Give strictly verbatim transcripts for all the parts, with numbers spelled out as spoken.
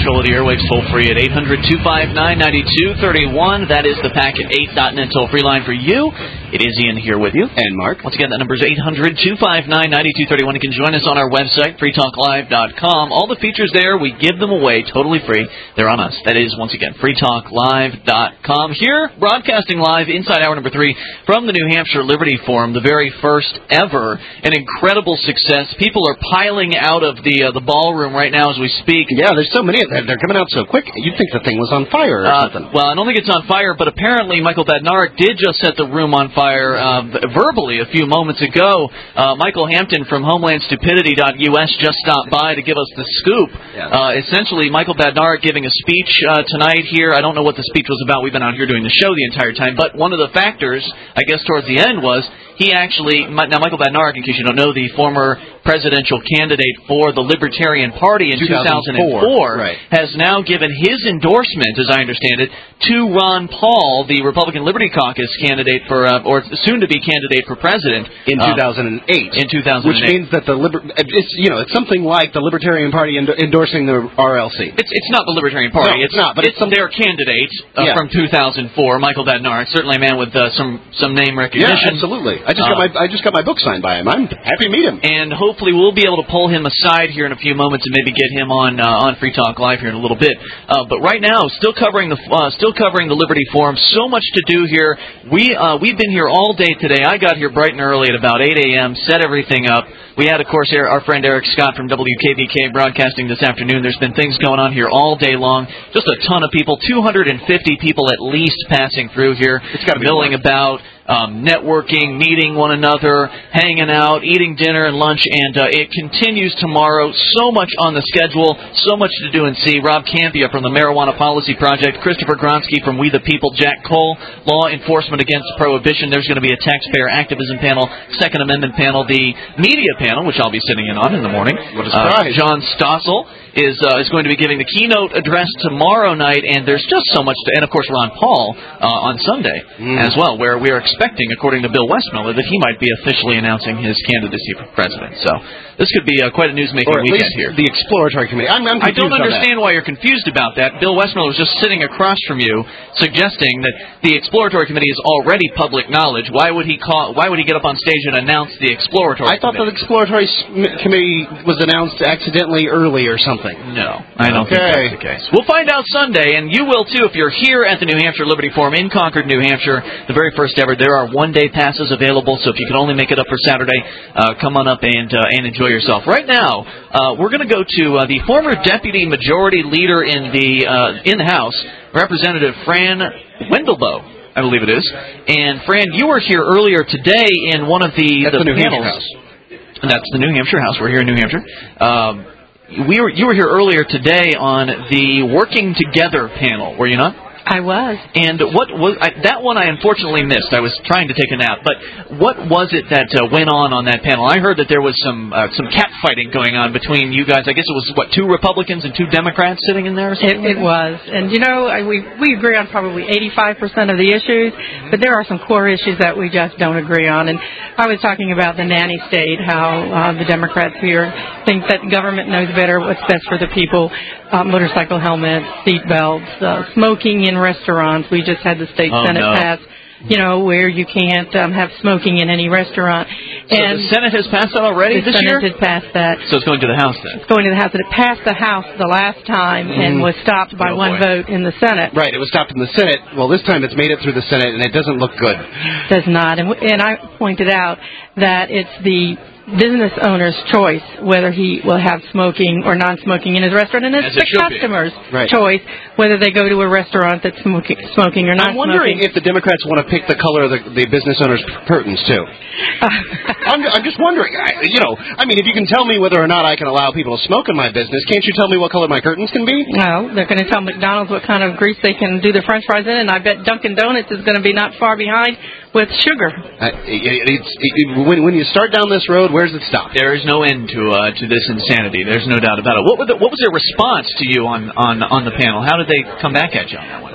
control of the airwaves toll-free at eight hundred, two five nine, nine two three one. That is the Packet eight dot net toll-free line for you. It is Ian here with you. And Mark. Once again, that number is eight hundred, two five nine, nine two three one. You can join us on our website, free talk live dot com. All the features there, we give them away totally free. They're on us. That is, once again, free talk live dot com. Here, broadcasting live inside hour number three from the New Hampshire Liberty Forum, the very first ever. An incredible success. People are piling out of the uh, the ballroom right now as we speak. Yeah, there's so many of them. They're coming out so quick. You'd think the thing was on fire or uh, something. Well, I don't think it's on fire, but apparently Michael Badnarik did just set the room on fire uh, verbally a few moments ago. Uh, Michael Hampton from homeland stupidity dot U S just stopped by to give us the scoop. Yeah. Uh, essentially, Michael Badnarik giving a speech uh, tonight here. I don't know what the speech was about. We've been out here doing the show the entire time. But one of the factors, I guess, towards the end was he actually, now Michael Badnarik, in case you don't know, the former presidential candidate for the Libertarian Party in two thousand four, right. has now given his endorsement, as I understand it, to Ron Paul, the Republican Liberty Caucus candidate for, uh, or soon-to-be candidate for president. In two thousand eight. Um, in two thousand eight. Which means that the, Liber- it's, you know, it's something like the Libertarian Party endo- endorsing the R L C. It's it's not the Libertarian Party. No, it's, it's not, but it's, it's some... their candidate uh, yeah. from two thousand four, Michael Badnarik, certainly a man with uh, some, some name recognition. Yeah, absolutely. I just, uh, got my, I just got my book signed by him. I'm happy to meet him. And hopefully we'll be able to pull him aside here in a few moments and maybe get him on uh, on Free Talk Live here in a little bit. Uh, but right now, still covering the uh, still covering the Liberty Forum. So much to do here. We uh, we've been here all day today. I got here bright and early at about eight a.m. Set everything up. We had, of course, our friend Eric Scott from W K B K broadcasting this afternoon. There's been things going on here all day long. Just a ton of people, two hundred fifty people at least passing through here. It's got to be milling about. Um, networking, meeting one another, hanging out, eating dinner and lunch, and uh, it continues tomorrow. So much on the schedule, so much to do and see. Rob Campia from the Marijuana Policy Project, Christopher Gronsky from We the People, Jack Cole, Law Enforcement Against Prohibition. There's going to be a taxpayer activism panel, Second Amendment panel, the media panel, which I'll be sitting in on in the morning. What a surprise. Uh, John Stossel is uh, is going to be giving the keynote address tomorrow night, and there's just so much to, and of course Ron Paul uh, on Sunday mm. as well, where we are expecting, according to Bill Westmiller, that he might be officially announcing his candidacy for president. So this could be uh, quite a newsmaking or at weekend least here. The exploratory committee. I'm, I'm I don't confused understand why you're confused about that. Bill Westmiller was just sitting across from you, suggesting that the exploratory committee is already public knowledge. Why would he call? Why would he get up on stage and announce the exploratory? I thought committee? the exploratory committee was announced accidentally early or something. No, I don't okay. think that's the case. We'll find out Sunday, and you will too if you're here at the New Hampshire Liberty Forum in Concord, New Hampshire, the very first ever. There are one-day passes available, so if you can only make it up for Saturday, uh, come on up and uh, and enjoy yourself. Right now, uh, we're going to go to uh, the former Deputy Majority Leader in the uh, in the House, Representative Fran Wendelboe, I believe it is. And Fran, you were here earlier today in one of the, That's the, the New panels. Hampshire House. And that's the New Hampshire House. We're here in New Hampshire. Um, we were you were here earlier today on the Working Together panel, were you not? I was. And what was I, that one? I unfortunately missed. I was trying to take a nap. But what was it that uh, went on on that panel? I heard that there was some uh, some catfighting going on between you guys. I guess it was what two Republicans and two Democrats sitting in there. Or something it, it was, and you know, I, we we agree on probably eighty-five percent of the issues, but there are some core issues that we just don't agree on. And I was talking about the nanny state, how uh, the Democrats here think that government knows better what's best for the people. Uh, motorcycle helmets, seat belts, uh, smoking in restaurants. We just had the state oh, Senate no. pass, you know, where you can't um, have smoking in any restaurant. So and the Senate has passed that already the this Senate year? has passed that. So it's going to the House then? It's going to the House. And it passed the House the last time mm. and was stopped by oh, one boy. vote in the Senate. Right, it was stopped in the Senate. Well, this time it's made it through the Senate, and it doesn't look good. Does not. And, and I pointed out that it's the business owner's choice whether he will have smoking or non-smoking in his restaurant, and it's As it the customer's right. choice whether they go to a restaurant that's smoking, smoking or not I'm wondering smoking. if the Democrats want to pick the color of the, the business owner's curtains, too. I'm, I'm just wondering. I, you know, I mean, if you can tell me whether or not I can allow people to smoke in my business, can't you tell me what color my curtains can be? No, they're going to tell McDonald's what kind of grease they can do their French fries in, and I bet Dunkin' Donuts is going to be not far behind with sugar. Uh, it, it's, it, when, when you start down this road, where's it stop? There is no end to uh, to this insanity. There's no doubt about it. What, were the, what was their response to you on, on, on the panel? How did they come back at you on that one?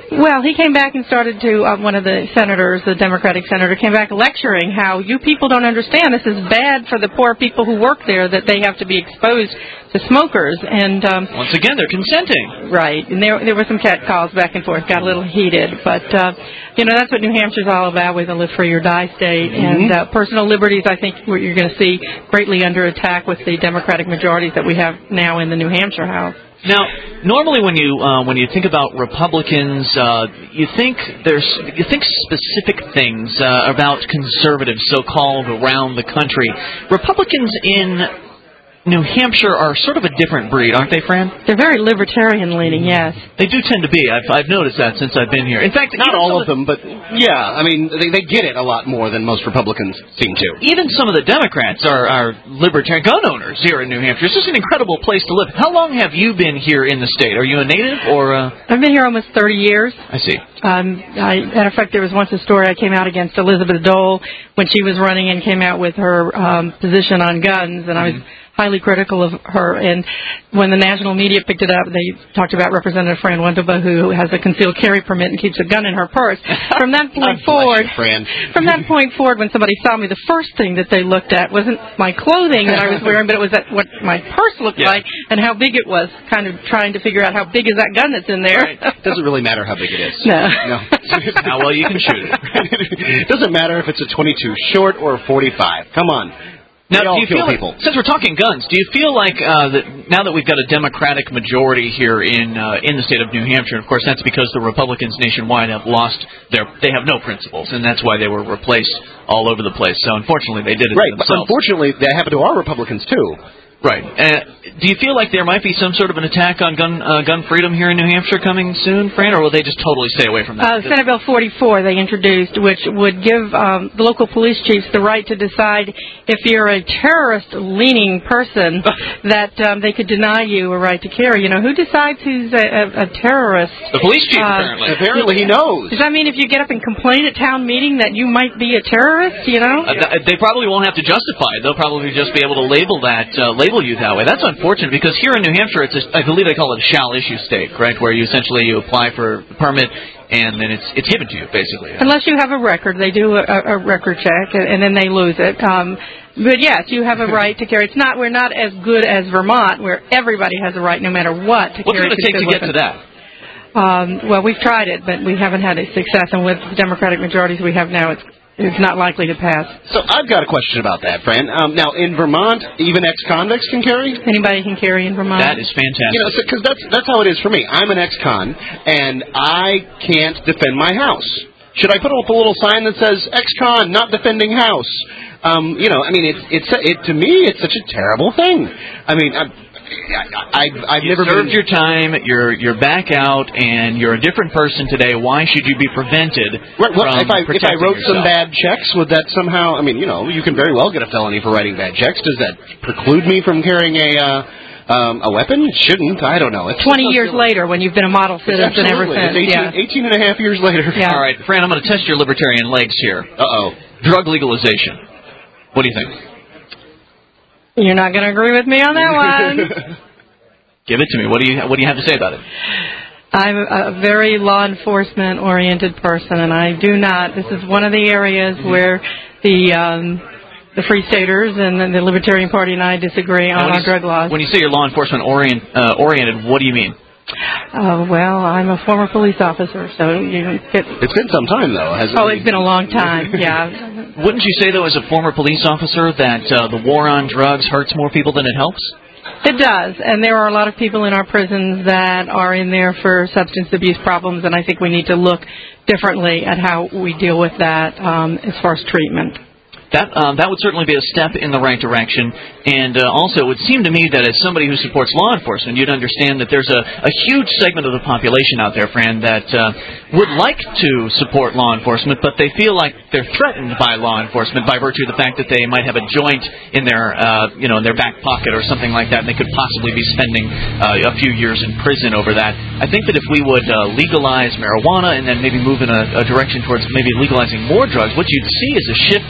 Well, he came back and started to, uh, one of the senators, the Democratic senator, came back lecturing how you people don't understand. This is bad for the poor people who work there, that they have to be exposed to smokers. And um, once again, they're consenting. Right. And there there were some cat calls back and forth, got a little heated. But, uh, you know, that's what New Hampshire's all about with a Live Free or Die state. Mm-hmm. And uh, personal liberties, I think you're going to see greatly under attack with the Democratic majorities that we have now in the New Hampshire House. Now, normally when you uh, when you think about Republicans, uh, you think there's you think specific things uh, about conservatives, so-called, around the country. Republicans in New Hampshire are sort of a different breed, aren't they, Fran? They're very libertarian-leaning, yes. They do tend to be. I've, I've noticed that since I've been here. In fact, not all of them, but yeah, I mean, they, they get it a lot more than most Republicans seem to. Even some of the Democrats are, are libertarian gun owners here in New Hampshire. It's just an incredible place to live. How long have you been here in the state? Are you a native or? Uh... I've been here almost thirty years. I see. Um, I, matter of fact, there was once a story I came out against Elizabeth Dole when she was running and came out with her um, position on guns, and I was highly critical of her. And when the national media picked it up, they talked about Representative Fran Wendaba, who has a concealed carry permit and keeps a gun in her purse. From that point forward, you, Fran. from that point forward, when somebody saw me, the first thing that they looked at wasn't my clothing that I was wearing, but it was at what my purse looked yeah. like and how big it was. Kind of trying to figure out how big is that gun that's in there. Right. Doesn't really matter how big it is. No. No. How well you can shoot it. It doesn't matter if it's a twenty-two short or a forty-five. Come on. Now, do you feel feel people. Like, since we're talking guns, do you feel like uh, that now that we've got a Democratic majority here in uh, in the state of New Hampshire, and of course that's because the Republicans nationwide have lost their, they have no principles, and that's why they were replaced all over the place. So unfortunately, they did it right, themselves. But unfortunately, that happened to our Republicans too. Right. Uh, do you feel like there might be some sort of an attack on gun uh, gun freedom here in New Hampshire coming soon, Fran, or will they just totally stay away from that? Uh, Senate Bill forty-four they introduced, which would give um, the local police chiefs the right to decide if you're a terrorist-leaning person that um, they could deny you a right to carry. You know, who decides who's a, a, a terrorist? The police chief, uh, apparently. Apparently he knows. Does that mean if you get up and complain at town meeting that you might be a terrorist, you know? Uh, they probably won't have to justify it. They'll probably just be able to label that, uh, label you that way. That's unfortunate because here in New Hampshire, it's a, I believe they call it a shall issue state, right, where you essentially you apply for a permit and then it's it's given to you, basically. Unless you have a record. They do a, a record check and, and then they lose it. Um, but yes, you have a right to carry. It's not, we're not as good as Vermont where everybody has a right no matter what to What's carry. What's it going to take to get to that? Um, well, we've tried it, but we haven't had a success. And with the Democratic majorities we have now, it's It's not likely to pass. So I've got a question about that, Fran. Um, now, in Vermont, even ex-convicts can carry? Anybody can carry in Vermont. That is fantastic. You know, because so, that's that's how it is for me. I'm an ex-con, and I can't defend my house. Should I put up a little sign that says "ex-con, not defending house"? Um, you know, I mean, it's it's it to me, it's such a terrible thing. I mean. I'm, I, I, I've you never served been... your time. You're you're back out, and you're a different person today. Why should you be prevented right, well, from if I, if I wrote yourself? some bad checks, would that somehow? I mean, you know, you can very well get a felony for writing bad checks. Does that preclude me from carrying a uh, um, a weapon? It shouldn't. I don't know. It's Twenty years later, when you've been a model citizen ever since. It's eighteen, yeah. eighteen and a half years later. Yeah. All right, Fran, I'm going to test your libertarian legs here. Uh oh. Drug legalization. What do you think? You're not going to agree with me on that one. Give it to me. What do you What do you have to say about it? I'm a very law enforcement oriented person, and I do not. This is one of the areas where the um, the Free Staters and the Libertarian Party and I disagree on our drug laws. When you say you're law enforcement orient, uh, oriented, what do you mean? Uh, well, I'm a former police officer, so you get... It's been some time, though, hasn't it? Oh, it's been a long time, yeah. Wouldn't you say, though, as a former police officer, that uh, the war on drugs hurts more people than it helps? It does, and there are a lot of people in our prisons that are in there for substance abuse problems, and I think we need to look differently at how we deal with that um, as far as treatment. That um, that would certainly be a step in the right direction, and uh, also it would seem to me that as somebody who supports law enforcement, you'd understand that there's a, a huge segment of the population out there, Fran, that uh, would like to support law enforcement, but they feel like they're threatened by law enforcement by virtue of the fact that they might have a joint in their uh, you know in their back pocket or something like that, and they could possibly be spending uh, a few years in prison over that. I think that if we would uh, legalize marijuana and then maybe move in a, a direction towards maybe legalizing more drugs, what you'd see is a shift in the population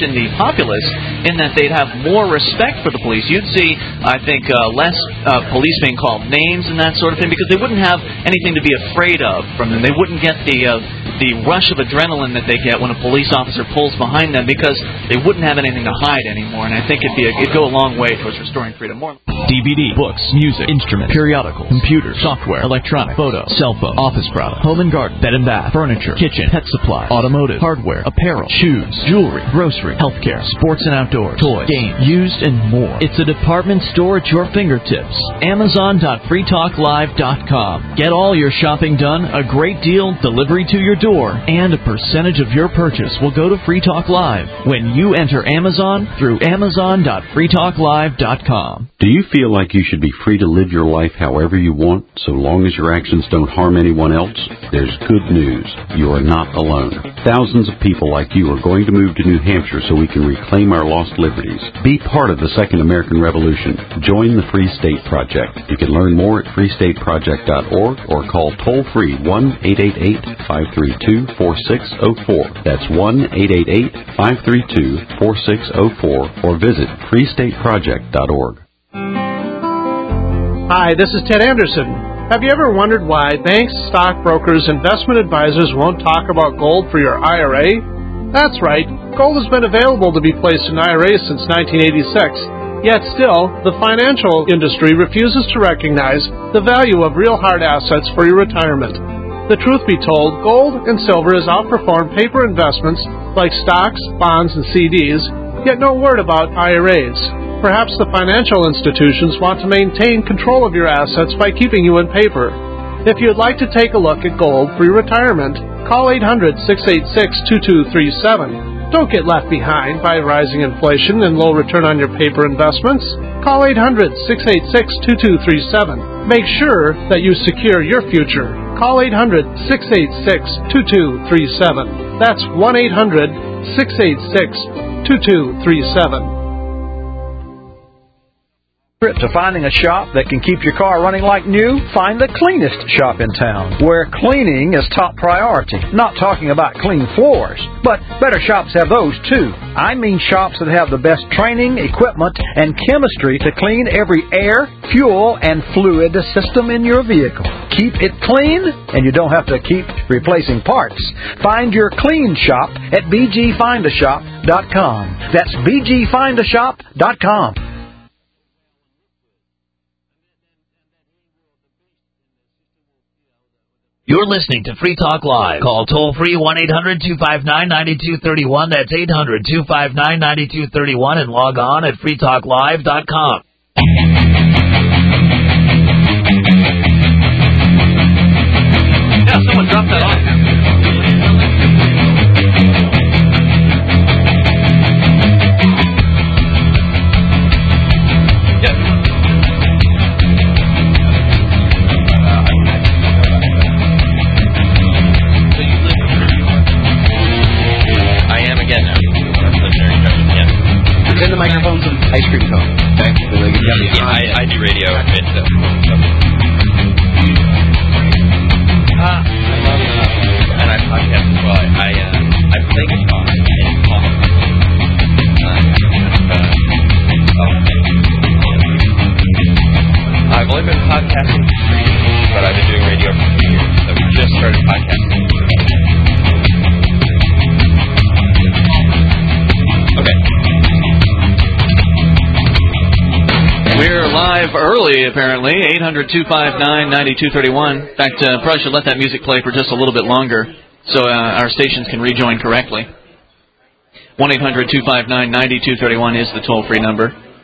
populace in that they'd have more respect for the police. You'd see, I think, uh, less uh, police being called names and that sort of thing because they wouldn't have anything to be afraid of from them. They wouldn't get the uh, the rush of adrenaline that they get when a police officer pulls behind them because they wouldn't have anything to hide anymore. And I think it'd, be a, it'd go a long way towards restoring freedom. More D V D, books, music, instruments, periodicals, computers, software, electronic, photo, cell phone, office products, home and garden, bed and bath, furniture, kitchen, pet supply, automotive, hardware, apparel, shoes, jewelry, grocery, healthcare, sports and outdoors, toys, games, used, and more. It's a department store at your fingertips. Amazon dot free talk live dot com. Get all your shopping done, a great deal, delivery to your door, and a percentage of your purchase will go to Free Talk Live when you enter Amazon through Amazon dot free talk live dot com. Do you feel like you should be free to live your life however you want, so long as your actions don't harm anyone else? There's good news. You are not alone. Thousands of people like you are going to move to New Hampshire so we can reclaim our lost liberties. Be part of the Second American Revolution. Join the Free State Project. You can learn more at free state project dot org or call toll-free one eight eight eight, five three two, four six zero four. That's one eight eight eight, five three two, four six zero four or visit free state project dot org. Hi, this is Ted Anderson. Have you ever wondered why banks, stockbrokers, investment advisors won't talk about gold for your I R A? That's right. Gold has been available to be placed in I R As since nineteen eighty-six. Yet still, the financial industry refuses to recognize the value of real hard assets for your retirement. The truth be told, gold and silver has outperformed paper investments like stocks, bonds, and C Ds, yet no word about I R As. Perhaps the financial institutions want to maintain control of your assets by keeping you in paper. If you'd like to take a look at gold for your retirement, call eight hundred, six eight six, two two three seven. Don't get left behind by rising inflation and low return on your paper investments. Call eight hundred, six eight six, two two three seven. Make sure that you secure your future. Call eight hundred, six eight six, two two three seven. That's one eight hundred, six eight six, two two three seven. To finding a shop that can keep your car running like new, find the cleanest shop in town, where cleaning is top priority. Not talking about clean floors, but better shops have those too. I mean shops that have the best training, equipment, and chemistry to clean every air, fuel, and fluid system in your vehicle. Keep it clean, and you don't have to keep replacing parts. Find your clean shop at b g find a shop dot com. That's b g find a shop dot com. You're listening to Free Talk Live. Call toll-free one eight hundred, two five nine, nine two three one. That's eight hundred, two five nine, nine two three one. And log on at free talk live dot com. Yeah, someone dropped that off. Send the microphones and ice cream cone. Okay? So they can get yeah, I, I do radio. It's, uh, uh, I love uh, and I podcast as well. I uh, I play guitar and talk. Uh, uh, I've only been podcasting for three years, but I've been doing radio for two years. So we just started podcasting. Okay. We're live early, apparently. eight hundred, two five nine, nine two three one. In fact, uh, probably should let that music play for just a little bit longer so uh, our stations can rejoin correctly. one eight hundred, two five nine, nine two three one is the toll-free number.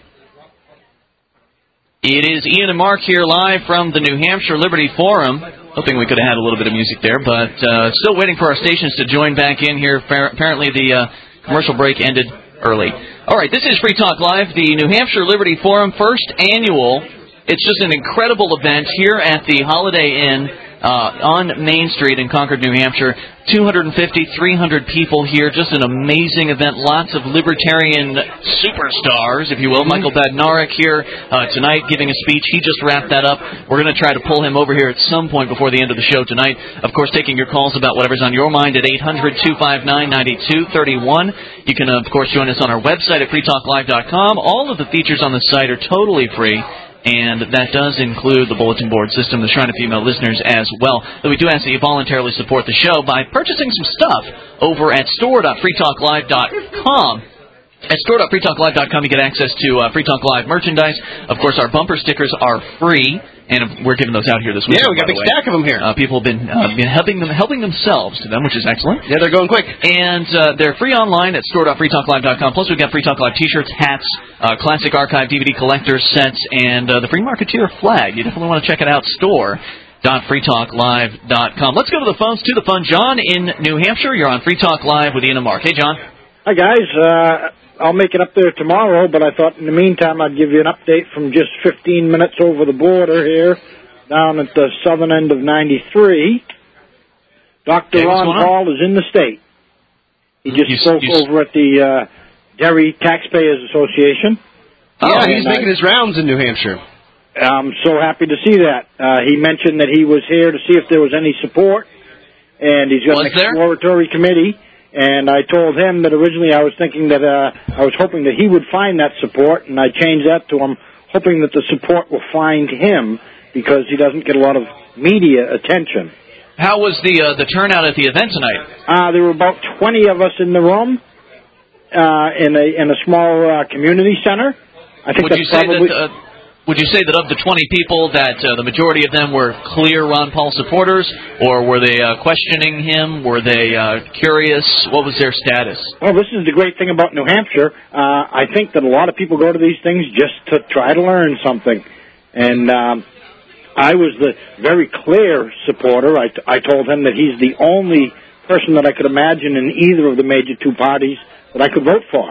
It is Ian and Mark here live from the New Hampshire Liberty Forum. Hoping we could have had a little bit of music there, but uh, still waiting for our stations to join back in here. Apparently the uh, commercial break ended early. All right, this is Free Talk Live, the New Hampshire Liberty Forum, first annual. It's just an incredible event here at the Holiday Inn uh, on Main Street in Concord, New Hampshire. two hundred fifty, three hundred people here. Just an amazing event. Lots of libertarian superstars, if you will. Michael Badnarik here uh, tonight giving a speech. He just wrapped that up. We're going to try to pull him over here at some point before the end of the show tonight. Of course, taking your calls about whatever's on your mind at eight hundred, two five nine, nine two three one. You can, of course, join us on our website at free talk live dot com. All of the features on the site are totally free. And that does include the bulletin board system, the Shrine of Female Listeners as well. But we do ask that you voluntarily support the show by purchasing some stuff over at store dot free talk live dot com. At store dot free talk live dot com, you get access to uh, Free Talk Live merchandise. Of course, our bumper stickers are free, and we're giving those out here this week. Yeah, we got a big stack of them here. Uh, people have been uh, been helping them helping themselves to them, which is excellent. Yeah, they're going quick. And uh, they're free online at store dot free talk live dot com. Plus, we've got Free Talk Live T-shirts, hats, uh, classic archive D V D collector sets, and uh, the Free Marketeer flag. You definitely want to check it out. Store dot free talk live dot com. Let's go to the phones, to the phone. John in New Hampshire, you're on Free Talk Live with Ian and Mark. Hey, John. Hi, guys. Uh, I'll make it up there tomorrow, but I thought in the meantime I'd give you an update from just fifteen minutes over the border here, down at the southern end of ninety-three. Doctor Hey, Ron Paul is in the state. He just You- spoke you- over at the uh, Derry Taxpayers Association. Oh, And he's I- making his rounds in New Hampshire. I'm so happy to see that. Uh, he mentioned that he was here to see if there was any support, and he's got Was an there? exploratory committee. And I told him that originally I was thinking that uh, I was hoping that he would find that support, and I changed that to him hoping that the support will find him because he doesn't get a lot of media attention. How was the uh, the turnout at the event tonight? Uh, there were about twenty of us in the room uh, in a in a small uh, community center. I think Would that's you say probably. that? Uh, Would you say that of the twenty people, that uh, the majority of them were clear Ron Paul supporters, or were they uh, questioning him? Were they uh, curious? What was their status? Well, this is the great thing about New Hampshire. Uh, I think that a lot of people go to these things just to try to learn something. And um, I was the very clear supporter. I, t- I told him that he's the only person that I could imagine in either of the major two parties that I could vote for.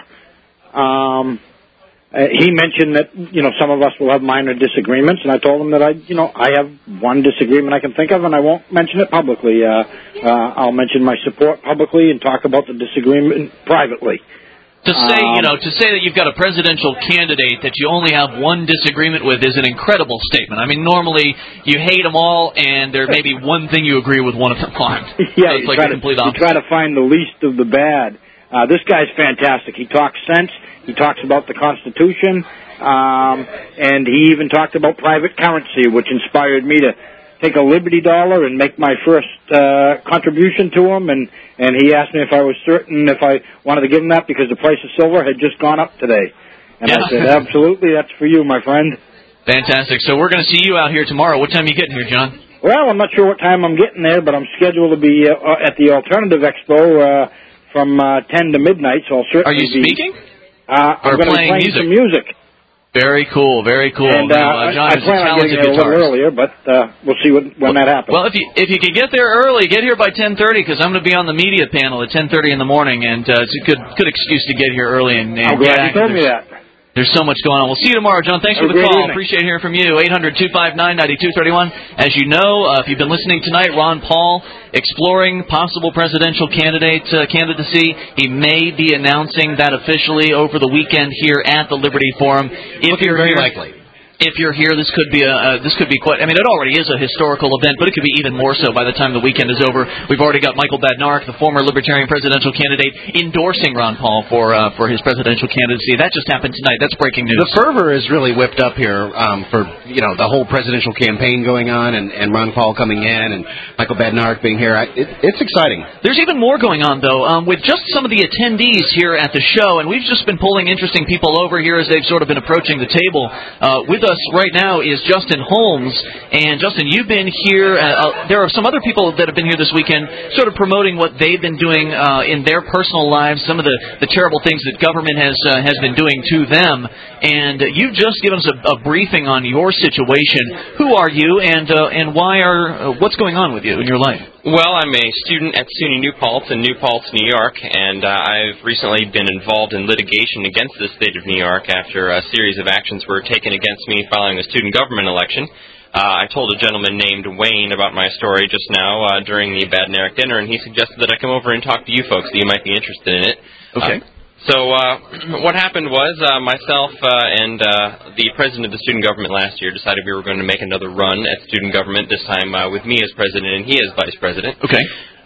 Um... Uh, he mentioned that, you know, some of us will have minor disagreements, and I told him that I, you know, I have one disagreement I can think of, and I won't mention it publicly. Uh, uh, I'll mention my support publicly and talk about the disagreement privately. To say, Um, you know, to say that you've got a presidential candidate that you only have one disagreement with is an incredible statement. I mean, normally you hate them all, and there may be one thing you agree with one of them on. Yeah, it's you, like try the to, complete you opposite. try to find the least of the bad. Uh, this guy's fantastic. He talks sense. He talks about the Constitution, um, and he even talked about private currency, which inspired me to take a Liberty dollar and make my first uh, contribution to him. And, and he asked me if I was certain if I wanted to give him that because the price of silver had just gone up today. And Yeah. I said, absolutely, that's for you, my friend. Fantastic. So we're going to see you out here tomorrow. What time are you getting here, John? Well, I'm not sure what time I'm getting there, but I'm scheduled to be uh, at the Alternative Expo uh, from uh, ten to midnight, so I'll certainly Are you be... speaking? Uh, I'm Or going to be playing playing music? some music. Very cool, very cool. And uh, now, uh, John I, I is a plan on talented getting there a little guitarist. earlier, but uh, we'll see when, when that happens. Well, if you if you can get there early, get here by ten thirty because I'm going to be on the media panel at ten thirty in the morning, and uh, it's a good good excuse to get here early and, and I'm get glad you active. told me There's- that. There's so much going on. We'll see you tomorrow, John. Thanks Have for the a great call. evening. Appreciate hearing from you. eight hundred, two five nine, nine two three one. As you know, uh, if you've been listening tonight, Ron Paul exploring possible presidential candidate uh, candidacy. He may be announcing that officially over the weekend here at the Liberty Forum. If Looking you're very here, likely. If you're here, this could be a uh, this could be quite. I mean, it already is a historical event, but it could be even more so by the time the weekend is over. We've already got Michael Badnarik, the former Libertarian presidential candidate, endorsing Ron Paul for uh, for his presidential candidacy. That just happened tonight. That's breaking news. The fervor is really whipped up here um, for, you know, the whole presidential campaign going on and, and Ron Paul coming in and Michael Badnarik being here. I, it, it's exciting. There's even more going on, though, um, with just some of the attendees here at the show, and we've just been pulling interesting people over here as they've sort of been approaching the table. Uh, with us right now is Justin Holmes, and Justin, you've been here. Uh, uh, there are some other people that have been here this weekend sort of promoting what they've been doing uh, in their personal lives, some of the, the terrible things that government has uh, has been doing to them, and uh, you've just given us a, a briefing on your situation. Who are you, and uh, and why are uh, what's going on with you in your life? Well, I'm a student at SUNY New Paltz in New Paltz, New York, and uh, I've recently been involved in litigation against the state of New York after a series of actions were taken against me following the student government election. Uh, I told a gentleman named Wayne about my story just now uh, during the Bad and Eric dinner, and he suggested that I come over and talk to you folks, that you might be interested in it. Okay. Uh, So uh, what happened was uh, myself uh, and uh, the president of the student government last year decided we were going to make another run at student government, this time uh, with me as president and he as vice president. Okay.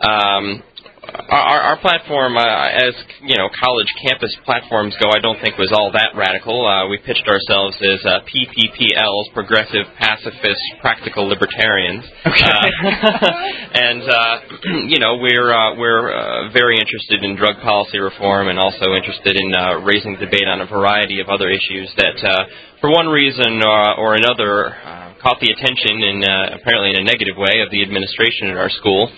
Um, our, our platform, uh, as you know, college campus platforms go, I don't think was all that radical. Uh, we pitched ourselves as uh, P P P Ls, Progressive Pacifist Practical Libertarians. Okay. Uh, and uh, you know, we're uh, we're uh, very interested in drug policy reform and also interested in uh, raising debate on a variety of other issues that, uh, for one reason uh, or another, uh, caught the attention, in uh, apparently in a negative way, of the administration at our school.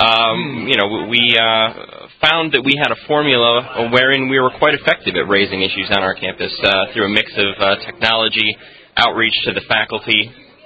Um, you know, we uh, found that we had a formula wherein we were quite effective at raising issues on our campus uh, through a mix of uh, technology, outreach to the faculty,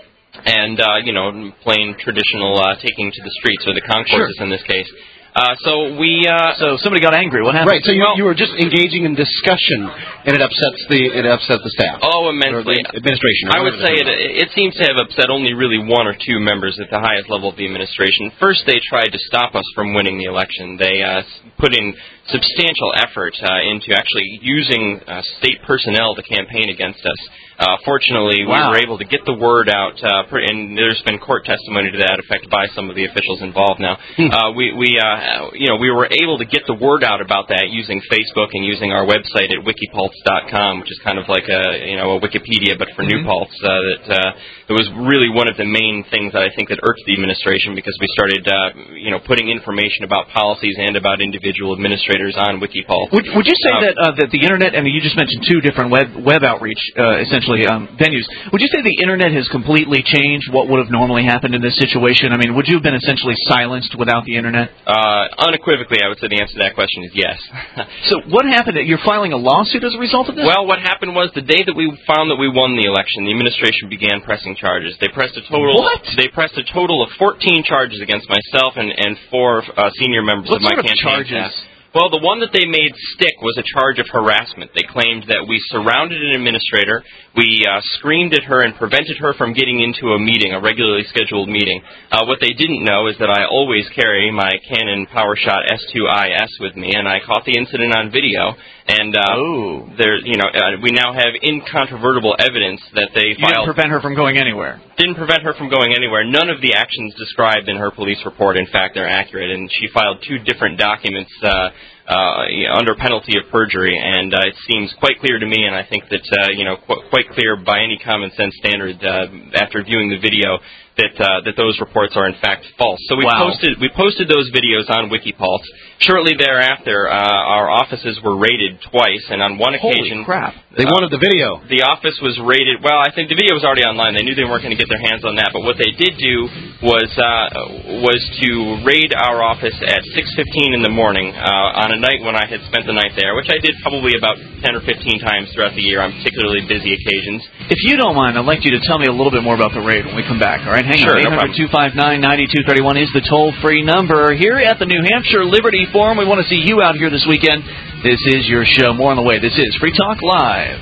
and, uh, you know, plain traditional uh, taking to the streets, or the concourses Sure. in this case. Uh, so we. Uh, so somebody got angry. What happened? Right. So you, you were just engaging in discussion, and it upsets the it upsets the staff. Oh, immensely. Or the administration. Or I would say it, it seems to have upset only really one or two members at the highest level of the administration. First, they tried to stop us from winning the election. They uh, put in substantial effort uh, into actually using uh, state personnel to campaign against us. Uh, fortunately, wow. we were able to get the word out, uh, and there's been court testimony to that effect by some of the officials involved now. Hmm. Uh, we, we, uh, you know, we were able to get the word out about that using Facebook and using our website at wikipulse dot com, which is kind of like a, you know, a Wikipedia, but for mm-hmm. New Paltz. Uh, that uh, it was really one of the main things that I think that irked the administration, because we started, uh, you know, putting information about policies and about individual administrators on Wikipulse. Would, would you say um, that uh, that the internet? I mean, you just mentioned two different web web outreach, uh, essentially. Um, venues. Would you say the internet has completely changed what would have normally happened in this situation? I mean, would you have been essentially silenced without the internet? Uh, unequivocally, I would say the answer to that question is yes. So what happened? You're filing a lawsuit as a result of this? Well, what happened was the day that we found that we won the election, the administration began pressing charges. They pressed a total. What? They pressed a total of fourteen charges against myself and and four uh, senior members what of my sort campaign of charges? staff. Well, the one that they made stick was a charge of harassment. They claimed that we surrounded an administrator, we uh, screamed at her and prevented her from getting into a meeting, a regularly scheduled meeting. Uh, what they didn't know is that I always carry my Canon PowerShot S two I S with me, and I caught the incident on video. And uh, oh. there, you know, uh, we now have incontrovertible evidence that they you filed. Didn't prevent her from going anywhere. Didn't prevent her from going anywhere. None of the actions described in her police report, in fact, are accurate. And she filed two different documents uh, uh, under penalty of perjury. And uh, it seems quite clear to me, and I think that uh, you know, qu- quite clear by any common sense standard uh, after viewing the video, that uh, that those reports are in fact false. So we wow. posted we posted those videos on Wikipulse. Shortly thereafter, uh, our offices were raided twice, and on one occasion, holy crap, they uh, wanted the video. The office was raided. Well, I think the video was already online. They knew they weren't going to get their hands on that. But what they did do was uh, was to raid our office at six fifteen in the morning uh, on a night when I had spent the night there, which I did probably about ten or fifteen times throughout the year on particularly busy occasions. If you don't mind, I'd like you to tell me a little bit more about the raid when we come back. All right, hang sure, on. eight hundred, two five nine, nine two three one is the toll-free number. Here at the New Hampshire Liberty Forum, we want to see you out here this weekend. This is your show. More on the way. This is Free Talk Live.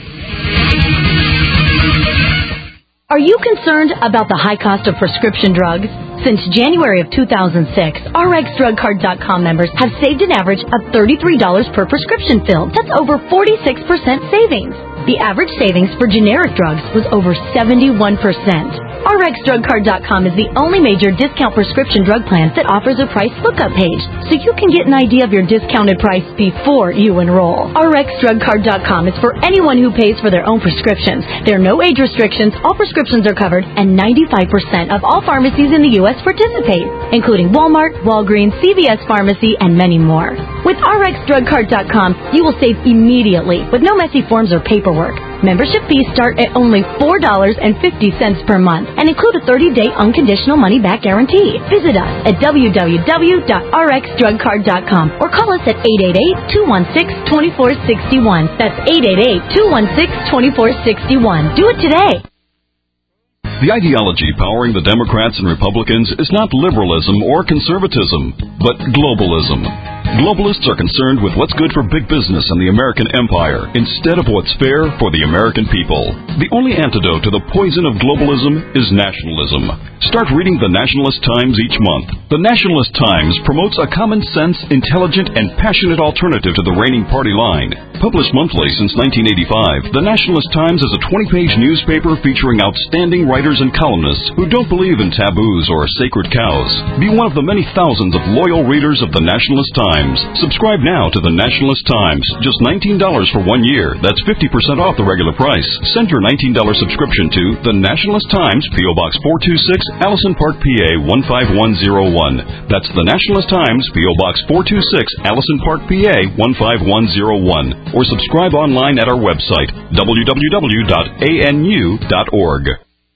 Are you concerned about the high cost of prescription drugs? Since January of two thousand six, R X Drug Card dot com members have saved an average of thirty-three dollars per prescription filled. That's over forty-six percent savings. The average savings for generic drugs was over seventy-one percent. R X Drug Card dot com is the only major discount prescription drug plan that offers a price lookup page, so you can get an idea of your discounted price before you enroll. R X Drug Card dot com is for anyone who pays for their own prescriptions. There are no age restrictions, all prescriptions are covered, and ninety-five percent of all pharmacies in the U S participate, including Walmart, Walgreens, C V S Pharmacy, and many more. With R X Drug Card dot com, you will save immediately with no messy forms or paperwork. Membership fees start at only four dollars and fifty cents per month and include a thirty-day unconditional money-back guarantee. Visit us at w w w dot r x drug card dot com or call us at eight eight eight, two one six, two four six one. That's eight eight eight, two one six, two four six one. Do it today. The ideology powering the Democrats and Republicans is not liberalism or conservatism, but globalism. Globalists are concerned with what's good for big business and the American empire instead of what's fair for the American people. The only antidote to the poison of globalism is nationalism. Start reading the Nationalist Times each month. The Nationalist Times promotes a common sense, intelligent, and passionate alternative to the reigning party line. Published monthly since nineteen eighty-five, the Nationalist Times is a twenty-page newspaper featuring outstanding writers and columnists who don't believe in taboos or sacred cows. Be one of the many thousands of loyal readers of the Nationalist Times. Subscribe now to the Nationalist Times. Just nineteen dollars for one year. That's fifty percent off the regular price. Send your nineteen dollars subscription to the Nationalist Times, P O Box four two six, Allison Park, P A one five one zero one. That's the Nationalist Times, P O Box four two six, Allison Park, P A one five one zero one. Or subscribe online at our website, w w w dot a n u dot org.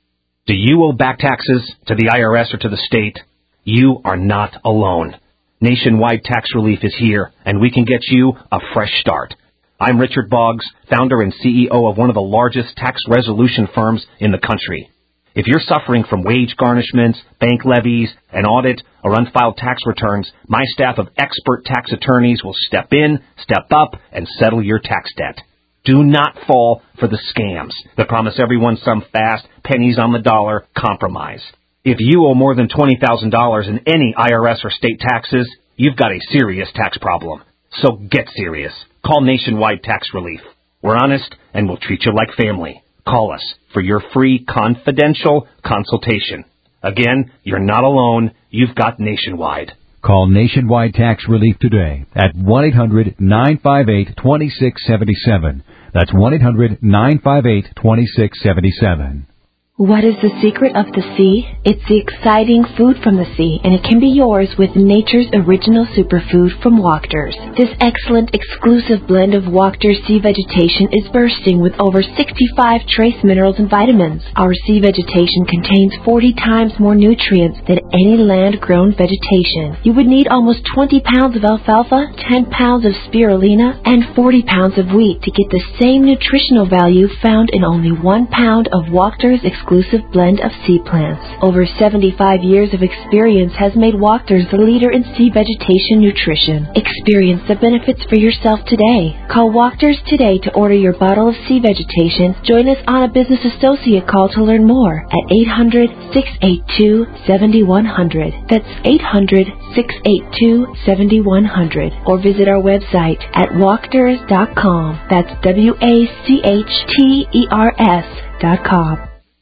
Do you owe back taxes to the I R S or to the state? You are not alone. Nationwide Tax Relief is here, and we can get you a fresh start. I'm Richard Boggs, founder and C E O of one of the largest tax resolution firms in the country. If you're suffering from wage garnishments, bank levies, an audit, or unfiled tax returns, my staff of expert tax attorneys will step in, step up, and settle your tax debt. Do not fall for the scams that promise everyone some fast, pennies on the dollar compromise. If you owe more than twenty thousand dollars in any I R S or state taxes, you've got a serious tax problem. So get serious. Call Nationwide Tax Relief. We're honest, and we'll treat you like family. Call us for your free confidential consultation. Again, you're not alone. You've got Nationwide. Call Nationwide Tax Relief today at one eight hundred nine five eight two six seven seven. That's one eight hundred nine five eight two six seven seven. What is the secret of the sea? It's the exciting food from the sea, and it can be yours with nature's original superfood from Wachters. This excellent, exclusive blend of Wachters sea vegetation is bursting with over sixty-five trace minerals and vitamins. Our sea vegetation contains forty times more nutrients than any land-grown vegetation. You would need almost twenty pounds of alfalfa, ten pounds of spirulina, and forty pounds of wheat to get the same nutritional value found in only one pound of Wachters exclusive exclusive blend of sea plants. Over seventy-five years of experience has made Wachters the leader in sea vegetation nutrition. Experience the benefits for yourself today. Call Wachters today to order your bottle of sea vegetation. Join us on a business associate call to learn more at eight hundred, six eight two, seven one zero zero. That's eight hundred, six eight two, seven one zero zero. Or visit our website at wachters dot com. That's W A C H T E R S dot com.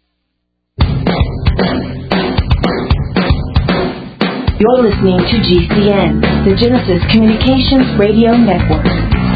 You're listening to G C N, the Genesis Communications Radio Network.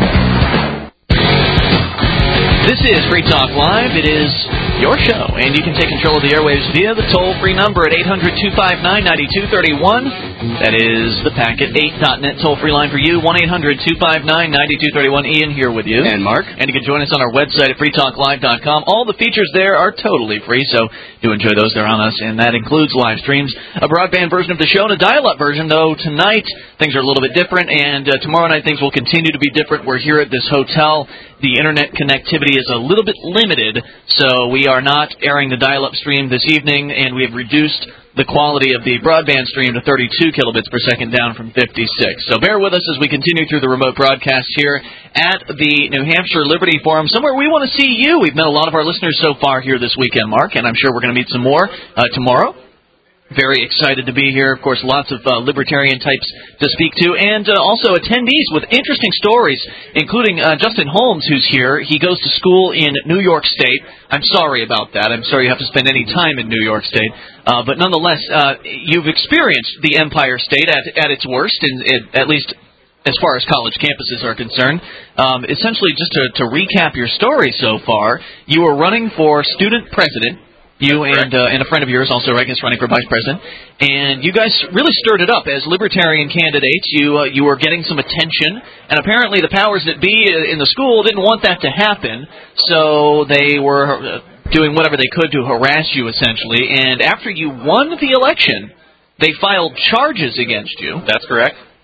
This is Free Talk Live. It is your show, and you can take control of the airwaves via the toll-free number at eight hundred, two five nine, nine two three one. That is the Packet eight dot net toll-free line for you, one eight hundred, two five nine, nine two three one. Ian here with you. And Mark. And you can join us on our website at free talk live dot com. All the features there are totally free, so do enjoy those. They're on us, and that includes live streams, a broadband version of the show, and a dial-up version, though tonight things are a little bit different, and uh, tomorrow night things will continue to be different. We're here at this hotel. The internet connectivity is a little bit limited, so we are not airing the dial-up stream this evening, and we have reduced the quality of the broadband stream to thirty-two kilobits per second, down from fifty-six. So bear with us as we continue through the remote broadcast here at the New Hampshire Liberty Forum, somewhere we want to see you. We've met a lot of our listeners so far here this weekend, Mark, and I'm sure we're going to meet some more uh, tomorrow. Very excited to be here. Of course, lots of uh, libertarian types to speak to, and uh, also attendees with interesting stories, including uh, Justin Holmes, who's here. He goes to school in New York State. I'm sorry about that. I'm sorry you have to spend any time in New York State. Uh, but nonetheless, uh, you've experienced the Empire State at, at its worst, in, in, at least as far as college campuses are concerned. Um, essentially, just to, to recap your story so far, you were running for student president. You and uh, and a friend of yours, also Reagan's running for vice president, and you guys really stirred it up as libertarian candidates. You uh, you were getting some attention, and apparently the powers that be in the school didn't want that to happen, so they were uh, doing whatever they could to harass you, essentially. And after you won the election, they filed charges against you. That's correct.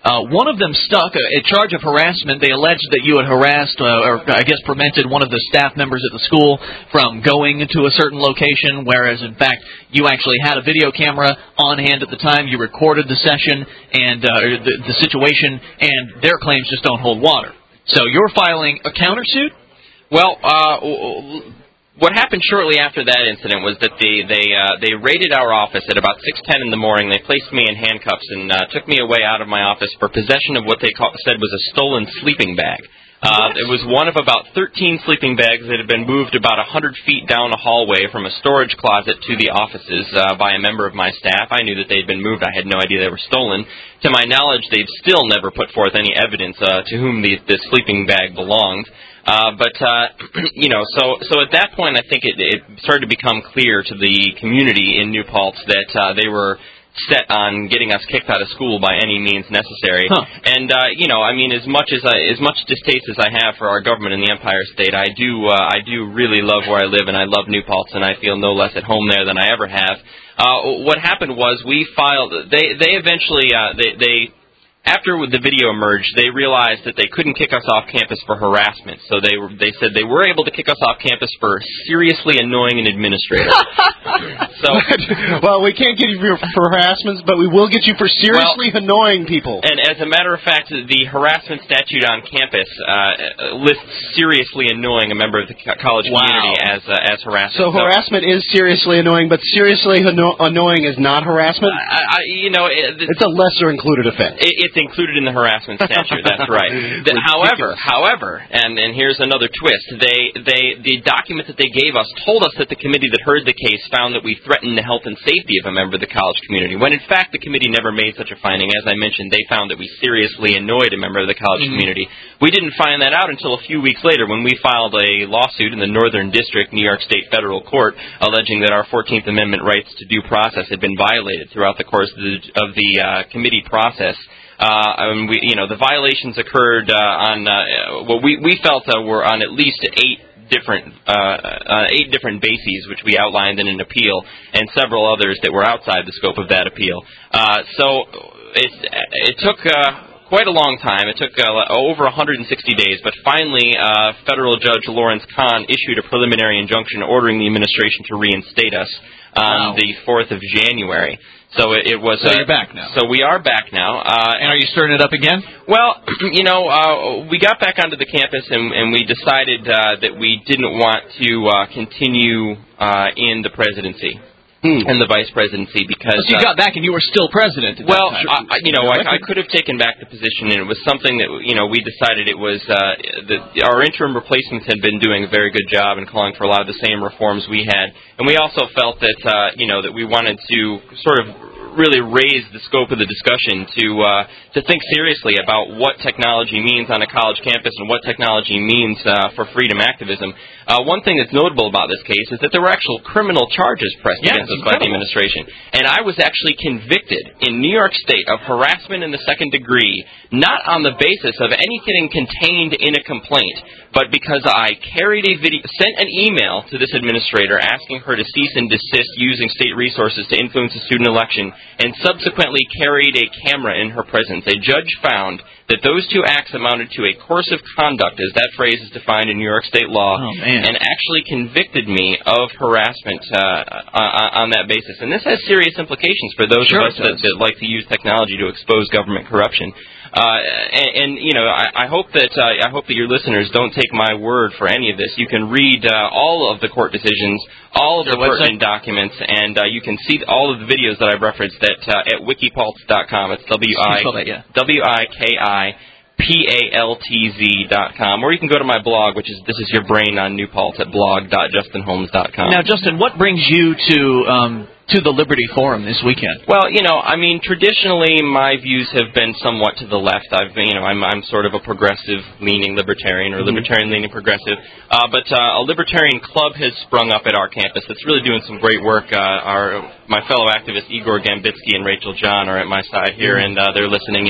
Uh, one of them stuck a, a charge of harassment. They alleged that you had harassed, uh, or I guess prevented one of the staff members at the school from going to a certain location, whereas in fact you actually had a video camera on hand at the time. You recorded the session and uh, the, the situation, and their claims just don't hold water. So you're filing a countersuit? Well, uh, what happened shortly after that incident was that they they uh, they raided our office at about six ten in the morning. They placed me in handcuffs and uh, took me away out of my office for possession of what they call, said was a stolen sleeping bag. Uh, it was one of about thirteen sleeping bags that had been moved about one hundred feet down a hallway from a storage closet to the offices uh, by a member of my staff. I knew that they'd been moved. I had no idea they were stolen. To my knowledge, they've still never put forth any evidence uh, to whom the, the sleeping bag belonged. Uh, but, uh, you know, so so at that point, I think it, it started to become clear to the community in New Paltz that uh, they were set on getting us kicked out of school by any means necessary. Huh. And, uh, you know, I mean, as much as I, as much distaste as I have for our government in the Empire State, I do uh, I do really love where I live, and I love New Paltz, and I feel no less at home there than I ever have. Uh, what happened was we filed, they, they eventually, uh, they, they after the video emerged, they realized that they couldn't kick us off campus for harassment. So they were, they said they were able to kick us off campus for seriously annoying an administrator. so, well, we can't get you for, for harassments, but we will get you for seriously well, annoying people. And as a matter of fact, the harassment statute on campus uh, lists seriously annoying a member of the college wow. community as uh, as harassment. So, so harassment is seriously annoying, but seriously anno- annoying is not harassment? I, I, you know, it, it's a lesser included offense. It, it's included in the harassment statute. That's right. The, however, however, and, and here's another twist. They, they, the document that they gave us told us that the committee that heard the case found that we threatened the health and safety of a member of the college community, when in fact the committee never made such a finding. As I mentioned, they found that we seriously annoyed a member of the college mm-hmm. community. We didn't find that out until a few weeks later when we filed a lawsuit in the Northern District, New York State Federal Court, alleging that our fourteenth Amendment rights to due process had been violated throughout the course of the, of the uh, committee process. Uh, and we, you know, the violations occurred uh, on uh, what we we felt uh, were on at least eight different uh, uh, eight different bases, which we outlined in an appeal, and several others that were outside the scope of that appeal. Uh, so it it took uh, quite a long time. It took uh, over one hundred sixty days, but finally, uh, Federal Judge Lawrence Kahn issued a preliminary injunction ordering the administration to reinstate us on wow. the fourth of January. So it, it was. So uh, you're back now. So we are back now. Uh, and are you stirring it up again? Well, you know, uh, we got back onto the campus and, and we decided uh, that we didn't want to uh, continue uh, in the presidency. Hmm. And the vice presidency because so you uh, got back and you were still president. Well, I, you know, I, I could have taken back the position, and it was something that you know we decided it was uh, that our interim replacements had been doing a very good job and calling for a lot of the same reforms we had, and we also felt that uh, you know that we wanted to sort of really raise the scope of the discussion to uh, to think seriously about what technology means on a college campus and what technology means uh, for freedom activism. Uh, one thing that's notable about this case is that there were actual criminal charges pressed yeah, against us by the administration, and I was actually convicted in New York State of harassment in the second degree, not on the basis of anything contained in a complaint, but because I carried a video, sent an email to this administrator asking her to cease and desist using state resources to influence a student election, and subsequently carried a camera in her presence. A judge found that those two acts amounted to a course of conduct, as that phrase is defined in New York State law, oh, and actually convicted me of harassment uh, on that basis. And this has serious implications for those sure of us that, that like to use technology to expose government corruption. Uh, and, and you know, I, I hope that uh, I hope that your listeners don't take my word for any of this. You can read uh, all of the court decisions, all of the pertinent documents, and uh, you can see all of the videos that I've referenced at uh, at wikipaltz dot com. It's W I W I K I P A L T Z dot com, or you can go to my blog, which is This Is Your Brain on New Paltz at blog dot justin holmes dot com. Now, Justin, what brings you to um, to the Liberty Forum this weekend? Well, you know, I mean, traditionally my views have been somewhat to the left. I've, you know, I'm I'm sort of a progressive-leaning libertarian or Mm-hmm. libertarian-leaning progressive. Uh, but uh, a libertarian club has sprung up at our campus that's really doing some great work. Uh, our my fellow activists Igor Gambitsky and Rachel John are at my side here, Mm-hmm. and uh, they're listening in.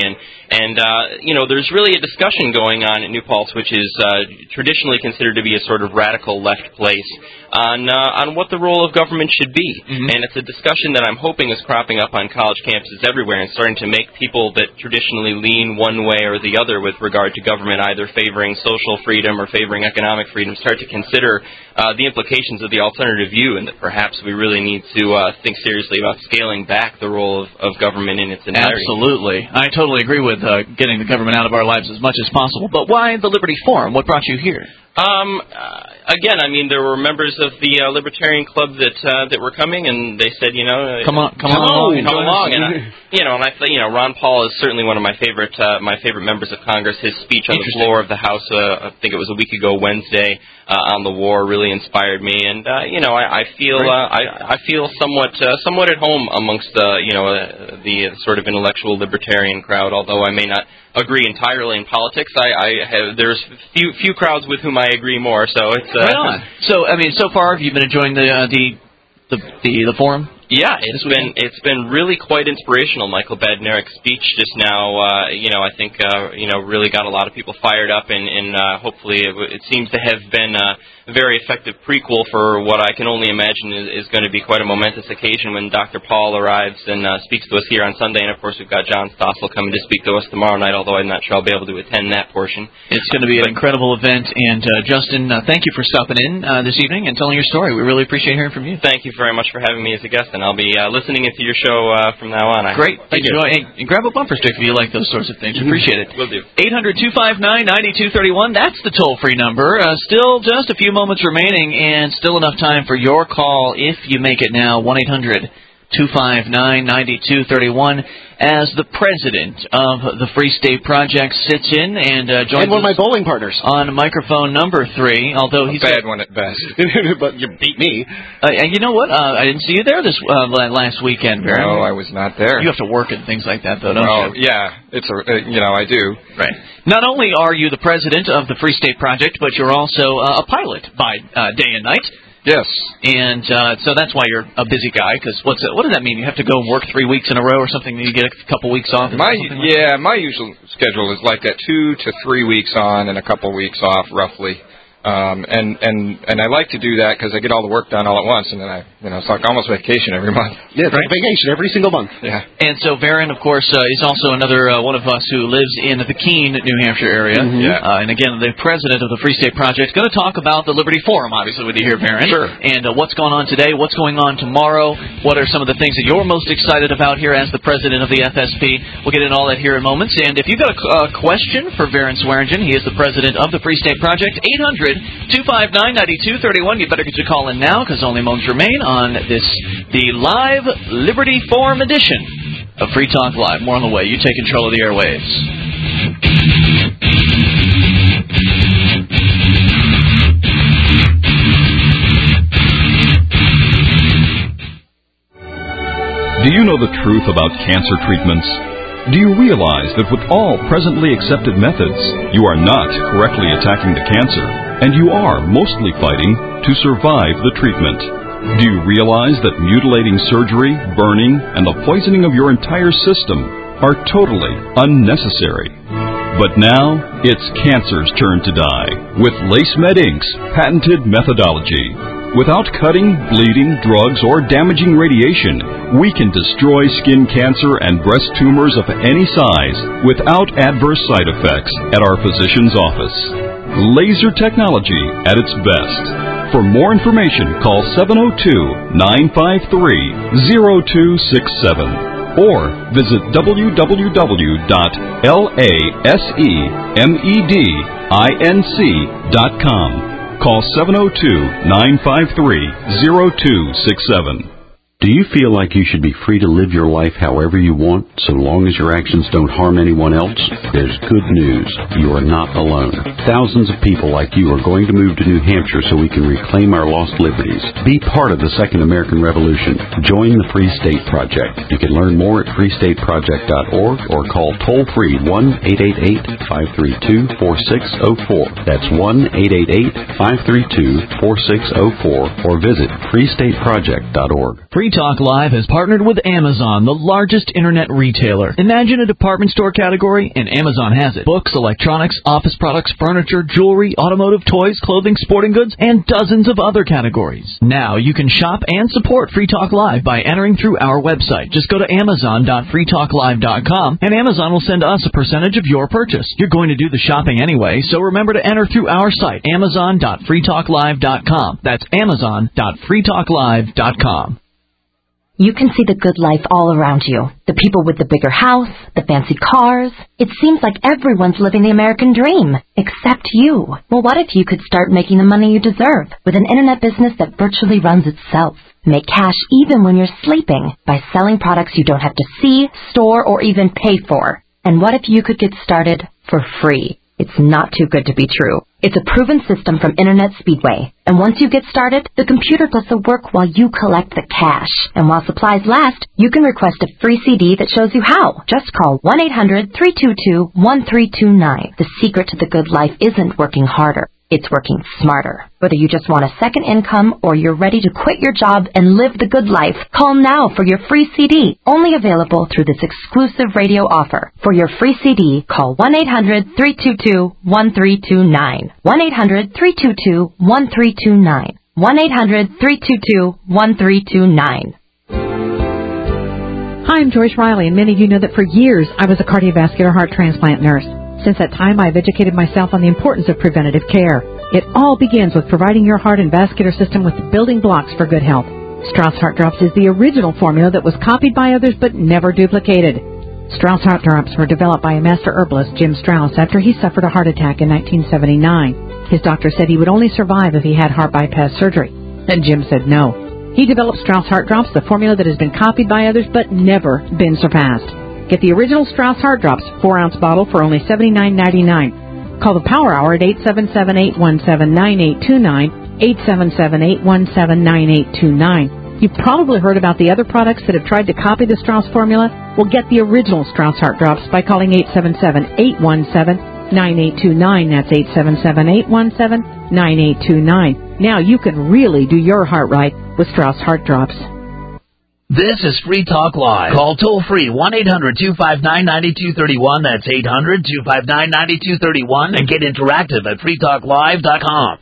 And, uh, you know, there's really a discussion going on at New Paltz, which is uh, traditionally considered to be a sort of radical left place, on uh, on what the role of government should be. Mm-hmm. And it's a discussion that I'm hoping is cropping up on college campuses everywhere and starting to make people that traditionally lean one way or the other with regard to government, either favoring social freedom or favoring economic freedom, start to consider uh, the implications of the alternative view, and that perhaps we really need to uh, think seriously about scaling back the role of, of government in its entirety. Absolutely. I totally agree with uh, getting the government out of our lives as much as possible. But why the Liberty Forum? What brought you here? Um, uh, again, I mean, there were members of the uh, Libertarian Club that uh, that were coming, and they said, you know, come on, come, come along, come along, and I, you know, and I thought, you know, Ron Paul is certainly one of my favorite uh, my favorite members of Congress. His speech on the floor of the House, uh, I think it was a week ago Wednesday, uh, on the war, really inspired me, and uh, you know, I, I feel uh, I I feel somewhat uh, somewhat at home amongst the you know uh, the sort of intellectual libertarian crowd, although I may not agree entirely in politics. I, I have there's few few crowds with whom I agree more. So it's uh, right on. So I mean, so far have you been enjoying the uh, the, the the the forum? Yeah, it's been it's been really quite inspirational. Michael Badnarek's speech just now, uh, you know, I think uh, you know really got a lot of people fired up, and, and uh, hopefully it, it seems to have been a very effective prequel for what I can only imagine is, is going to be quite a momentous occasion when Doctor Paul arrives and uh, speaks to us here on Sunday. And of course, we've got John Stossel coming to speak to us tomorrow night, although I'm not sure I'll be able to attend that portion. It's going to be an incredible event. And uh, Justin, uh, thank you for stopping in uh, this evening and telling your story. We really appreciate hearing from you. Thank you very much for having me as a guest, and I'll be uh, listening into your show uh, from now on. I Great. Thank you. Hey, and grab a bumper stick if you like those sorts of things. Appreciate it. Will do. eight hundred two five nine nine two three one. That's the toll-free number. Uh, still just a few moments remaining, and still enough time for your call if you make it now. one eight hundred two five nine nine two three one. As the president of the Free State Project sits in and uh, joins and one of my bowling partners on microphone number three. Although he's a bad one at best, but you beat me. Uh, and you know what? Uh, I didn't see you there this uh, last weekend, Barry. No, I was not there. You have to work and things like that, though, don't oh, you? yeah, it's a uh, you know I do. Right. Not only are you the president of the Free State Project, but you're also uh, a pilot by uh, day and night. Yes. And uh, so that's why you're a busy guy, because what's what does that mean? You have to go and work three weeks in a row or something, and you get a couple weeks off? My like Yeah, that? my usual schedule is like that, two to three weeks on and a couple weeks off, roughly. Um, and, and, and I like to do that because I get all the work done all at once, and then I, you know, it's like almost vacation every month. Yeah, it's right? like vacation every single month. Yeah. And so Varon, of course, uh, is also another uh, one of us who lives in the Keene, New Hampshire area. Mm-hmm. Yeah. Uh, and again, the president of the Free State Project, going to talk about the Liberty Forum, obviously, with you here, Varon. Sure. And uh, what's going on today, what's going on tomorrow, what are some of the things that you're most excited about here as the president of the F S P. We'll get into all that here in moments. And if you've got a uh, question for Varon Swearingen, he is the president of the Free State Project, eight hundred two five nine nine two three one. You better get your call in now, because only moments remain on this, the live Liberty Forum edition of Free Talk Live. More on the way. You take control of the airwaves. Do you know the truth about cancer treatments? Do you realize that with all presently accepted methods, you are not correctly attacking the cancer, and you are mostly fighting to survive the treatment? Do you realize that mutilating surgery, burning, and the poisoning of your entire system are totally unnecessary? But now, it's cancer's turn to die with LaceMed Incorporated's patented methodology. Without cutting, bleeding, drugs, or damaging radiation, we can destroy skin cancer and breast tumors of any size without adverse side effects at our physician's office. Laser technology at its best. For more information, call seven oh two, nine five three, oh two six seven or visit w w w dot lasemedinc dot com. Call seven oh two, nine five three, oh two six seven. Do you feel like you should be free to live your life however you want, so long as your actions don't harm anyone else? There's good news. You are not alone. Thousands of people like you are going to move to New Hampshire so we can reclaim our lost liberties. Be part of the Second American Revolution. Join the Free State Project. You can learn more at free state project dot org or call toll-free one eight eight eight, five three two, four six zero four. That's one eight eight eight, five three two, four six zero four or visit free state project dot org. Free Free Talk Live has partnered with Amazon, the largest internet retailer. Imagine a department store category, and Amazon has it. Books, electronics, office products, furniture, jewelry, automotive, toys, clothing, sporting goods, and dozens of other categories. Now you can shop and support Free Talk Live by entering through our website. Just go to amazon dot free talk live dot com, and Amazon will send us a percentage of your purchase. You're going to do the shopping anyway, so remember to enter through our site, amazon dot free talk live dot com. That's amazon dot free talk live dot com. You can see the good life all around you. The people with the bigger house, the fancy cars. It seems like everyone's living the American dream, except you. Well, what if you could start making the money you deserve with an internet business that virtually runs itself? Make cash even when you're sleeping by selling products you don't have to see, store, or even pay for. And what if you could get started for free? It's not too good to be true. It's a proven system from Internet Speedway. And once you get started, the computer does the work while you collect the cash. And while supplies last, you can request a free C D that shows you how. Just call one eight hundred three two two one three two nine. The secret to the good life isn't working harder. It's working smarter. Whether you just want a second income or you're ready to quit your job and live the good life, call now for your free C D. Only available through this exclusive radio offer. For your free C D, call one eight hundred three two two one three two nine. one eight hundred three two two one three two nine. one eight hundred three two two one three two nine. Hi, I'm Joyce Riley, and many of you know that for years I was a cardiovascular heart transplant nurse. Since that time, I've educated myself on the importance of preventative care. It all begins with providing your heart and vascular system with the building blocks for good health. Strauss Heart Drops is the original formula that was copied by others but never duplicated. Strauss Heart Drops were developed by a master herbalist, Jim Strauss, after he suffered a heart attack in nineteen seventy-nine. His doctor said he would only survive if he had heart bypass surgery, and Jim said no. He developed Strauss Heart Drops, the formula that has been copied by others but never been surpassed. Get the original Strauss Heart Drops, four ounce bottle for only seventy-nine ninety-nine. Call the Power Hour at eight seven seven, eight one seven, nine eight two nine, eight seven seven, eight one seven, nine eight two nine. You've probably heard about the other products that have tried to copy the Strauss formula. Well, get the original Strauss Heart Drops by calling eight seven seven, eight one seven, nine eight two nine. That's eight seven seven, eight one seven, nine eight two nine. Now you can really do your heart right with Strauss Heart Drops. This is Free Talk Live. Call toll-free one eight hundred two five nine nine two three one. That's eight hundred two five nine nine two three one. And get interactive at free talk live dot com.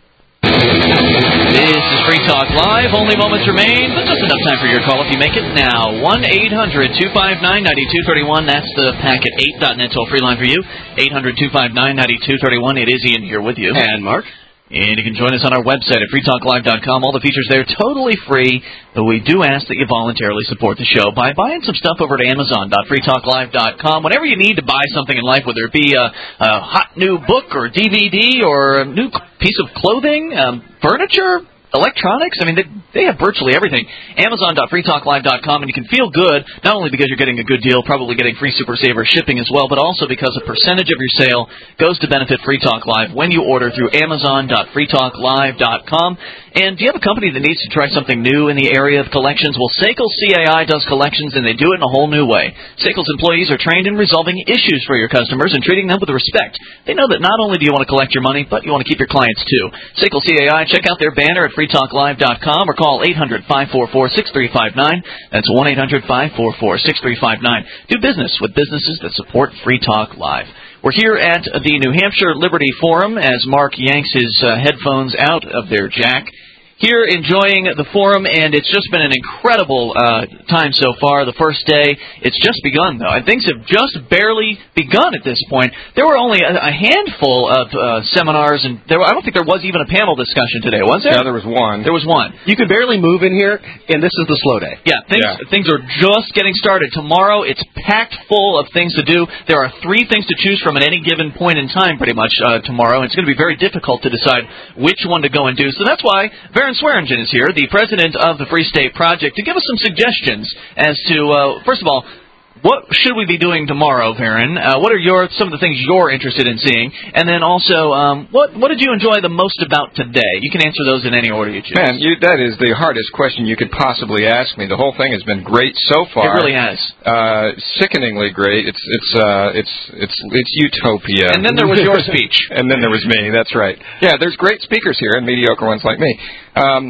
This is Free Talk Live. Only moments remain, but just enough time for your call if you make it now. one eight hundred two five nine nine two three one. That's the packet eight dot net toll-free line for you. eight hundred two five nine nine two three one. It is Ian here with you. And Mark. And you can join us on our website at free talk live dot com. All the features there totally free, but we do ask that you voluntarily support the show by buying some stuff over at amazon dot free talk live dot com. Whenever you need to buy something in life, whether it be a, a hot new book or D V D or a new piece of clothing, um, furniture, electronics, I mean, they, they have virtually everything. amazon dot free talk live dot com, and you can feel good, not only because you're getting a good deal, probably getting free Super Saver shipping as well, but also because a percentage of your sale goes to benefit Free Talk Live when you order through amazon dot free talk live dot com. And do you have a company that needs to try something new in the area of collections? Well, Sekel C A I does collections, and they do it in a whole new way. Sekel's employees are trained in resolving issues for your customers and treating them with respect. They know that not only do you want to collect your money, but you want to keep your clients too. Sekel C A I, check out their banner at free talk live dot com or call eight hundred five four four six three five nine. That's one eight hundred five four four six three five nine. Do business with businesses that support Free Talk Live. We're here at the New Hampshire Liberty Forum as Mark yanks his uh, headphones out of their jack. Here enjoying the forum, and it's just been an incredible uh, time so far. The first day, it's just begun, though, and things have just barely begun at this point. There were only a, a handful of uh, seminars, and there were, I don't think there was even a panel discussion today, was there? Yeah, there was one. There was one. You could barely move in here, and this is the slow day. Yeah, things, Yeah. things are just getting started. Tomorrow, it's packed full of things to do. There are three things to choose from at any given point in time, pretty much, uh, tomorrow. It's going to be very difficult to decide which one to go and do. So that's why Baron Swearingen is here, the president of the Free State Project, to give us some suggestions as to, uh, first of all, what should we be doing tomorrow, Baron? Uh, what are your some of the things you're interested in seeing? And then also, um, what what did you enjoy the most about today? You can answer those in any order you choose. Man, you, that is the hardest question you could possibly ask me. The whole thing has been great so far. It really has. Uh, sickeningly great. It's it's uh, it's it's it's utopia. And then there was your speech. And then there was me. That's right. Yeah, there's great speakers here and mediocre ones like me. Um,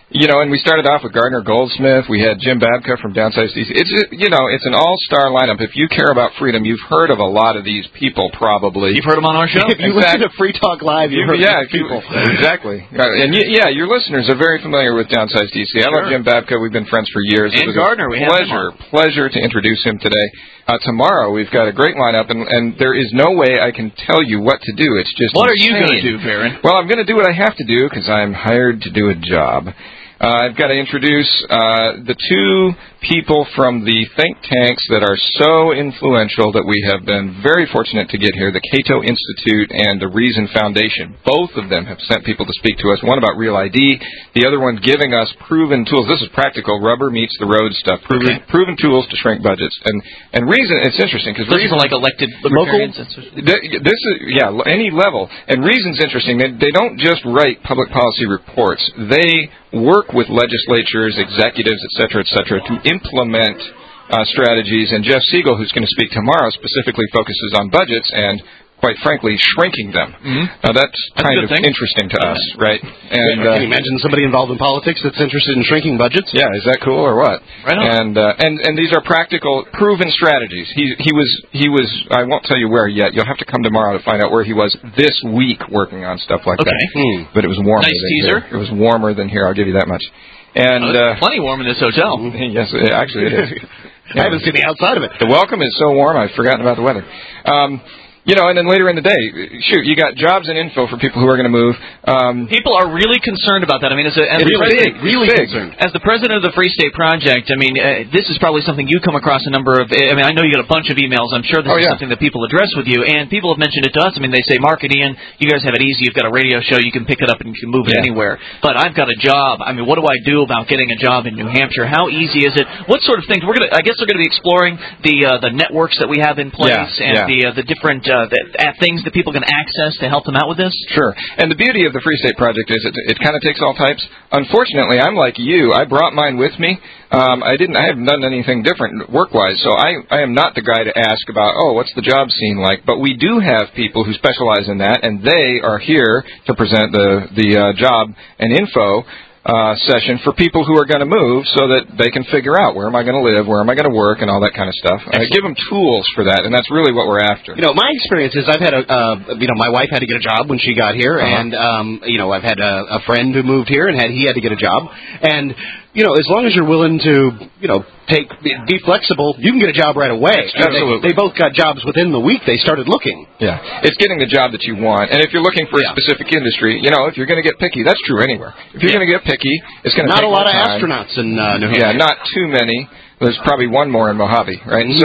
You know, and we started off with Gardner Goldsmith. We had Jim Babka from Downsized D C. It's, you know, it's an all-star lineup. If you care about freedom, you've heard of a lot of these people, probably. You've heard them on our show? If you listen to Free Talk Live, you've heard yeah, of these people. Exactly. Uh, and, y- yeah, your listeners are very familiar with Downsized D C. I love Jim Babka. We've been friends for years. And it was Gardner. a We have pleasure, pleasure to introduce him today. Uh, tomorrow, we've got a great lineup, and, and there is no way I can tell you what to do. It's just What are you insane. going to do, Farron? Well, I'm going to do what I have to do because I'm hired to do a job. Uh, I've got to introduce uh, the two people from the think tanks that are so influential that we have been very fortunate to get here, the Cato Institute and the Reason Foundation. Both of them have sent people to speak to us, one about Real I D, the other one giving us proven tools. This is practical, rubber meets the road stuff, proven, okay. proven tools to shrink budgets. And and Reason, it's interesting because Reason... like elected libertarians? This is, yeah, any level. And Reason's interesting. They, they don't just write public policy reports. They work with legislatures, executives, et cetera, et cetera, to implement uh, strategies. And Jeff Siegel, who's going to speak tomorrow, specifically focuses on budgets and, quite frankly, shrinking them. Mm-hmm. Now, that's, that's kind of thing. interesting to us, right? And uh, Can you imagine somebody involved in politics that's interested in shrinking budgets? Yeah, is that cool or what? Right on. And uh, and and these are practical, proven strategies. He he was he was. I won't tell you where yet. You'll have to come tomorrow to find out where he was this week working on stuff like okay. that. Hmm. But it was warmer. Nice than teaser. Here. It was warmer than here. I'll give you that much. And oh, uh, plenty warm in this hotel. Yes, it, actually it is. Yeah. I haven't seen the outside of it. The welcome is so warm, I've forgotten about the weather. Um, You know, and then later in the day, shoot, you got jobs and info for people who are going to move. Um, people are really concerned about that. I mean, as, a, as the really president, big, really big. concerned. As the president of the Free State Project, I mean, uh, this is probably something you come across a number of. I mean, I know you get a bunch of emails. I'm sure this oh, is yeah. something that people address with you, and people have mentioned it to us. I mean, they say, Mark and Ian, you guys have it easy. You've got a radio show. You can pick it up and you can move it yeah. anywhere. But I've got a job. I mean, what do I do about getting a job in New Hampshire? How easy is it? What sort of things? We're gonna. I guess we're going to be exploring the uh, the networks that we have in place yeah, and yeah. the uh, the different uh, the, uh, things that people can access to help them out with this? Sure. And the beauty of the Free State Project is it, it kind of takes all types. Unfortunately, I'm like you. I brought mine with me. Um, I didn't. I haven't done anything different work-wise, so I, I am not the guy to ask about, oh, what's the job scene like? But we do have people who specialize in that, and they are here to present the, the uh, job and info Uh, session for people who are going to move so that they can figure out where am I going to live, where am I going to work, and all that kind of stuff. I give them tools for that, and that's really what we're after. You know, my experience is I've had a, uh, you know, my wife had to get a job when she got here, uh-huh. and, um, you know, I've had a, a friend who moved here and had he had to get a job. And, you know, as long as you're willing to, you know, take be flexible, you can get a job right away. Absolutely. They, they both got jobs within the week they started looking. Yeah. It's getting the job that you want. And if you're looking for yeah. a specific industry, you know, if you're going to get picky, that's true anywhere. If you're yeah. going to get picky, it's going to Not take a lot more of time. astronauts in uh, New Hampshire. Yeah, not too many. There's probably one more in Mojave, right? So,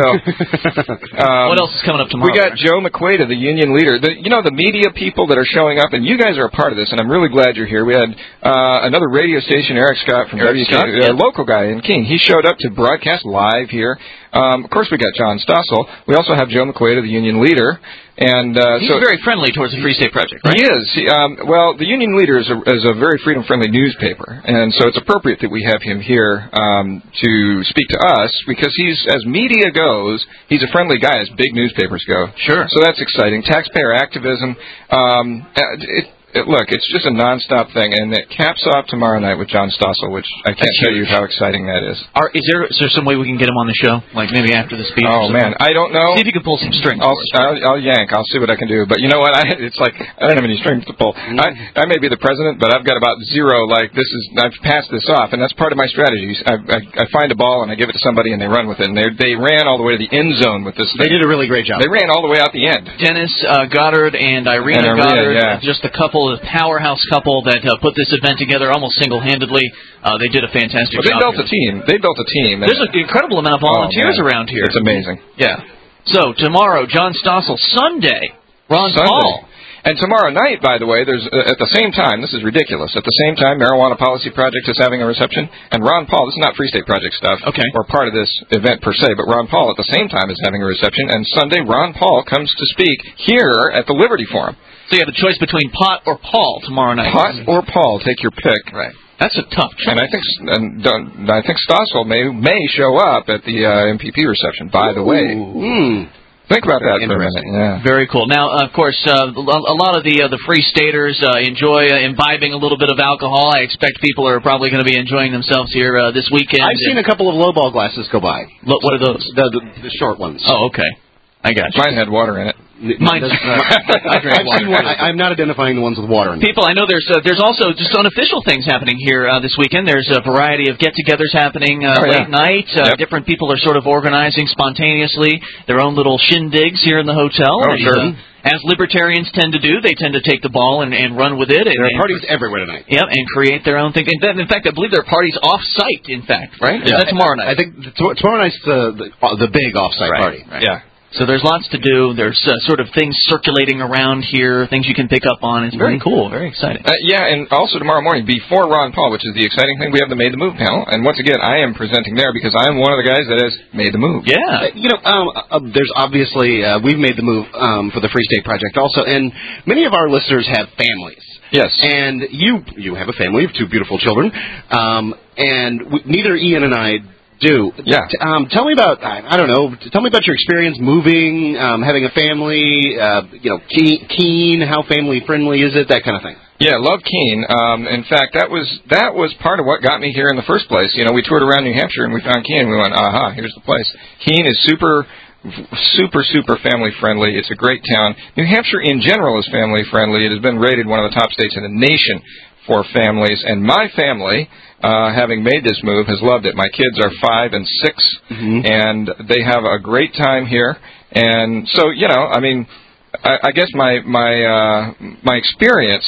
um, what else is coming up tomorrow? We got Joe McQuaida, the union leader. The, you know, the media people that are showing up, and you guys are a part of this, and I'm really glad you're here. We had uh, another radio station, Eric Scott from Eric W K, Scott, a yeah. local guy in Keene. He showed up to broadcast live here. Um, of course, we got John Stossel. We also have Joe McQuaida, the union leader. And uh, he's so, very friendly towards the Free State Project, right? He is. He, um, well, the Union Leader is a, is a very freedom-friendly newspaper, and so it's appropriate that we have him here um, to speak to us because he's, as media goes, he's a friendly guy as big newspapers go. Sure. So that's exciting. Taxpayer activism. Um, it, it, look, it's just a nonstop thing, and it caps off tomorrow night with John Stossel, which I can't that's tell huge. you how exciting that is. Are, is there is there some way we can get him on the show, like maybe after the speech? Oh man, I don't know. See if you can pull some strings. I'll, I'll, I'll yank. I'll see what I can do. But you know what? I, it's like I don't have any strings to pull. Mm-hmm. I, I may be the president, but I've got about zero. Like this is I've passed this off, and that's part of my strategy. I, I, I find a ball and I give it to somebody, and they run with it. And they they ran all the way to the end zone with this thing. They did a really great job. They ran all the way out the end. Dennis uh, Goddard and Irina, and Irina Goddard, yeah. just a couple of powerhouse couple that uh, put this event together almost single-handedly. Uh, they did a fantastic well, they job. They built here. a team. They built a team. There's an incredible amount of volunteers oh, around here. It's amazing. Yeah. So tomorrow, John Stossel. Sunday, Ron Sunday. Paul. And tomorrow night, by the way, there's uh, at the same time, this is ridiculous, at the same time, Marijuana Policy Project is having a reception, and Ron Paul, this is not Free State Project stuff, okay. or part of this event per se, but Ron Paul at the same time is having a reception, and Sunday, Ron Paul comes to speak here at the Liberty Forum. So you have a choice between Pot or Paul tomorrow night. Pot or Paul, take your pick. Right. That's a tough choice. And I think and I think Stossel may may show up at the uh, M P P reception. By the way, mm. Think about that for a minute. Yeah. Very cool. Now, of course, uh, a lot of the uh, the Free Staters uh, enjoy uh, imbibing a little bit of alcohol. I expect people are probably going to be enjoying themselves here uh, this weekend. I've seen a couple of lowball glasses go by. Lo- what are those? The, the, the short ones. Oh, okay. I got you. Mine had water in it. Mine does not. I drank I've water. seen one. I, I'm not identifying the ones with water in them. People, I know there's uh, there's also just unofficial things happening here uh, this weekend. There's a variety of get-togethers happening uh, oh, yeah. late night. Uh, yep. Different people are sort of organizing spontaneously their own little shindigs here in the hotel. Oh, and, sure. Uh, as libertarians tend to do, they tend to take the ball and, and run with it. And, there are and, parties everywhere tonight. Yep, and create their own thing. In fact, in fact, I believe there are parties off-site, in fact, right? Yeah. That's tomorrow night. I think t- tomorrow night's the, the, the big off-site right, party. Right. Yeah. So there's lots to do. There's uh, sort of things circulating around here, things you can pick up on. It's very cool, very exciting. Uh, yeah, and also tomorrow morning, before Ron Paul, which is the exciting thing, we have the Made the Move panel. And once again, I am presenting there because I'm one of the guys that has made the move. Yeah. Uh, you know, um, uh, there's obviously, uh, we've made the move um, for the Free State Project also, and many of our listeners have families. Yes. And you you have a family of two beautiful children, um, and we, neither Ian and I do. Yeah. T- um, tell me about, I, I don't know, tell me about your experience moving, um, having a family, uh, you know, keen, keen, how family-friendly is it, that kind of thing. Yeah, love Keene. Um, in fact, that was that was part of what got me here in the first place. You know, we toured around New Hampshire and we found Keene and we went, aha, here's the place. Keene is super, super, super family-friendly. It's a great town. New Hampshire in general is family-friendly. It has been rated one of the top states in the nation for families, and my family, uh, having made this move, has loved it. My kids are five and six, mm-hmm. and they have a great time here. And so, you know, I mean, I, I guess my my uh, my experience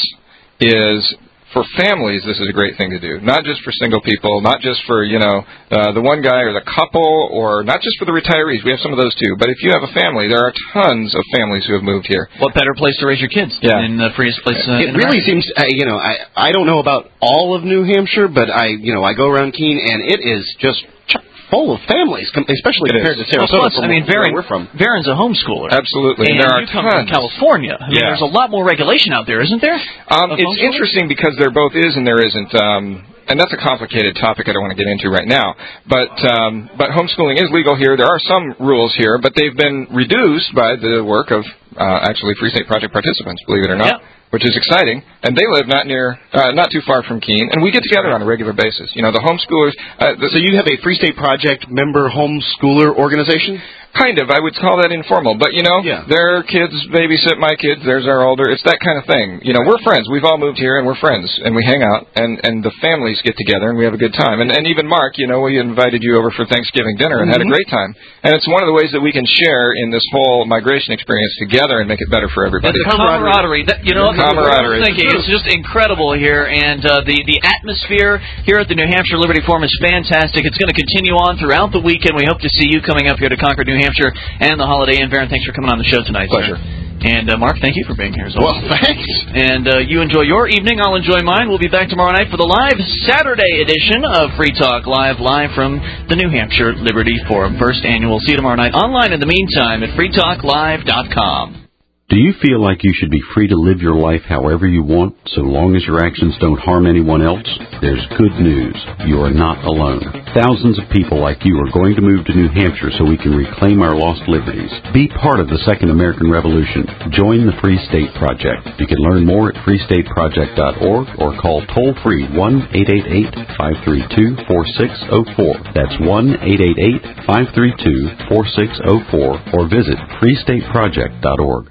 is, for families, this is a great thing to do. Not just for single people, not just for, you know, uh, the one guy or the couple, or not just for the retirees. We have some of those too. But if you have a family, there are tons of families who have moved here. What better place to raise your kids yeah. than the freest place uh, It in really America. seems, uh, you know, I, I don't know about all of New Hampshire, but I, you know, I go around Keene, and it is just chock full of families, especially it compared is. to Sarasota. Well, plus, from I mean, where Varen, we're from. Varen's a homeschooler. Absolutely. And there are you come tons. from California. I mean, Yeah. there's a lot more regulation out there, isn't there? Um, it's interesting because there both is and there isn't. Um, and that's a complicated topic I don't want to get into right now. But um, but homeschooling is legal here. There are some rules here, but they've been reduced by the work of uh, actually Free State Project participants, believe it or not. Yeah. Which is exciting, and they live not near, uh, not too far from Keene, and we get together on a regular basis. You know, the homeschoolers. Uh, the, so you have a Free State Project member homeschooler organization? Kind of. I would call that informal, but you know, yeah. their kids babysit my kids. Theirs are older. It's that kind of thing. You know, we're friends. We've all moved here, and we're friends, and we hang out, and and the families get together, and we have a good time. And and even Mark, you know, we invited you over for Thanksgiving dinner and mm-hmm. had a great time. And it's one of the ways that we can share in this whole migration experience together and make it better for everybody. It's the camaraderie. That, you know, camaraderie. Thinking. It's just incredible here, and uh, the the atmosphere here at the New Hampshire Liberty Forum is fantastic. It's going to continue on throughout the weekend. We hope to see you coming up here to Concord, New Hampshire, and the holiday. And Varen, thanks for coming on the show tonight. Pleasure. Sir. And uh, Mark, thank you for being here as well. Well, thanks. And uh, you enjoy your evening. I'll enjoy mine. We'll be back tomorrow night for the live Saturday edition of Free Talk Live, live from the New Hampshire Liberty Forum, first annual. See you tomorrow night online in the meantime at free talk live dot com. Do you feel like you should be free to live your life however you want, so long as your actions don't harm anyone else? There's good news. You are not alone. Thousands of people like you are going to move to New Hampshire so we can reclaim our lost liberties. Be part of the Second American Revolution. Join the Free State Project. You can learn more at free state project dot org or call toll-free one eight eight eight, five three two, four six zero four. That's one eight eight eight, five three two, four six zero four or visit free state project dot org.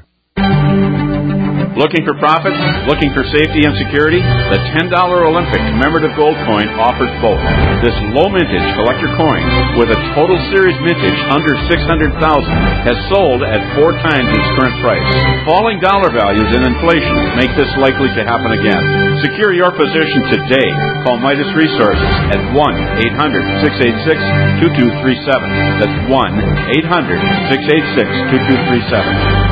Looking for profits? Looking for safety and security? The ten dollar Olympic commemorative gold coin offers both. This low mintage collector coin, with a total series mintage under six hundred thousand dollars, has sold at four times its current price. Falling dollar values and inflation make this likely to happen again. Secure your position today. Call Midas Resources at one eight hundred, six eight six, two two three seven. That's one eight hundred, six eight six, two two three seven.